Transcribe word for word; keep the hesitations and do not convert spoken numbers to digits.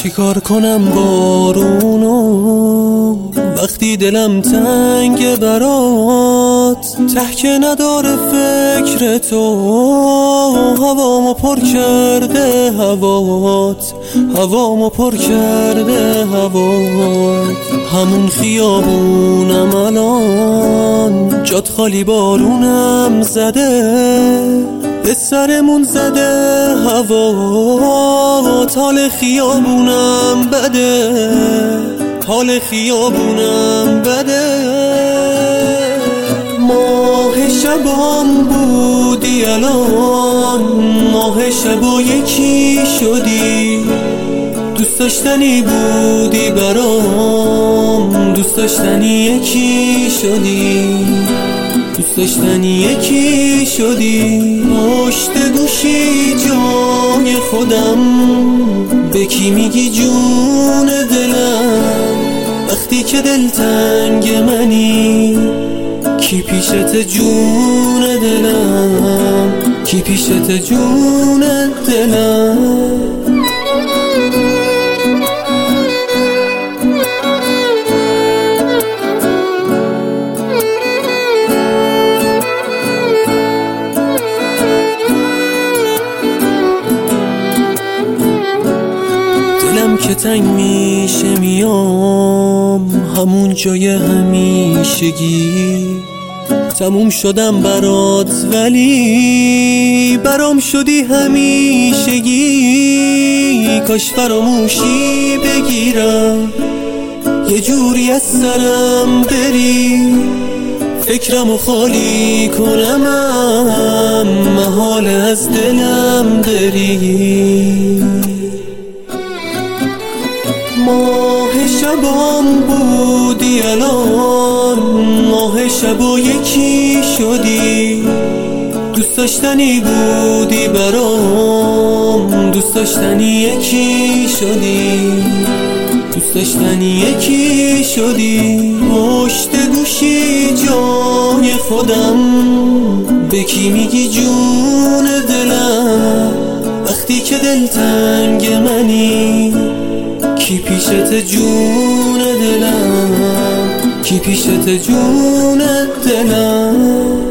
چیکار کنم بارونو وقتی دلم تنگ برات، ته که نداره فکر تو، هوامو پر کرده هوات، هوامو پر کرده هوات. همون خیابونم الان جات خالی بارونم زده، به سرمون زده هوات. حال خیابونم بده، حال خیابونم بده. ماه شبام بودی الان ماه شبا یکی شدی، دوست داشتنی بودی برام، دوست داشتنی یکی شدی، دوست داشتنی یکی شدی. پشت گوشی جای خودم به کی میگی جون دلم، وقتی که دلتنگ منی کی پیشت جون دلم، کی پیشت جون دلم. دلم که تنگ میشه میام همون جای همیشگی، تموم شدم برات ولی برام شدی همیشگی. کاش فراموشی بگیرم یه جوری از سرم بری، فکرمو خالی کنم محال از دلم بری. ماه شبام بودی الان ماه شبا یکی شدی، دوست داشتنی بودی برام، دوست داشتنی یکی شدی، دوست داشتنی یکی شدی. پشت گوشی جای خودم به کی میگی جون دلم، وقتی که دلتنگ منی کی پیشت جون دلم، کی پیشت جون دلم.